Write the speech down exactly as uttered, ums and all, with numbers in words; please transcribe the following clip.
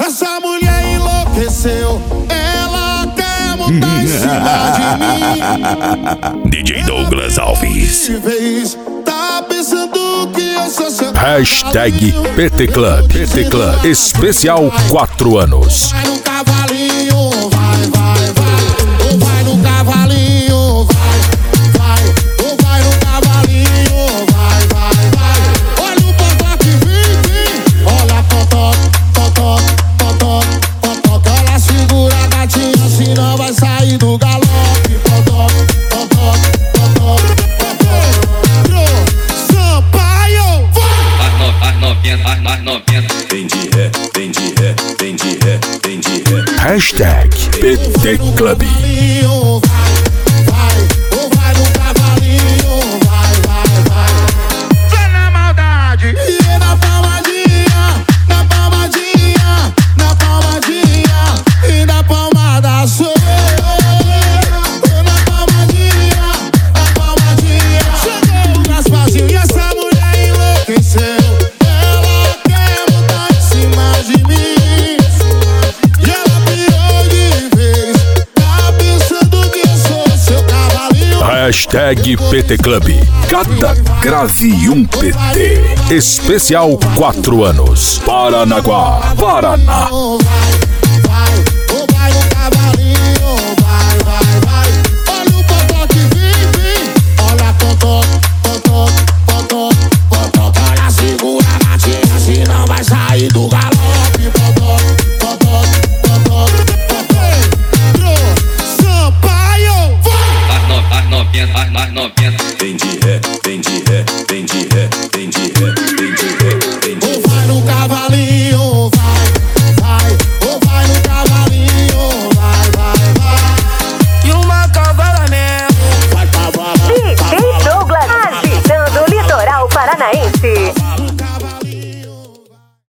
Essa mulher enlouqueceu, ela quer montar em cima de mim. D J Douglas Alves. Tá pensando que eu sou seu Hashtag P T Club. P T Club Especial quatro anos. Vai no cavalinho, vai, vai, vai. Ou vai no cavalinho, vai, vai. Ou vai no cavalinho, vai, vai, vai. Olha o potó que vem, vem. Olha a potó, potó, potó, potó. Ela segura a gatinha, senão vai sair do galope. Potó, potó, potó, potó. Sampaio, vai. As novinhas, as novinhas. Vem de ré, vem de ré, vem de ré, vem de ré. Hashtag P T Club. Hashtag P T Club. Cada grave um P T. Especial quatro anos. Paranaguá, Paraná. As novinhas. Vem de ré, vem de ré, vem de ré, vem de ré, vem de ré, vem de ré. Ou vai no cavalinho, vai, vai. Ou vai no cavalinho, vai, vai, vai. E uma cavala mesmo. Vai cavala, D J Douglas agitando o litoral paranaense.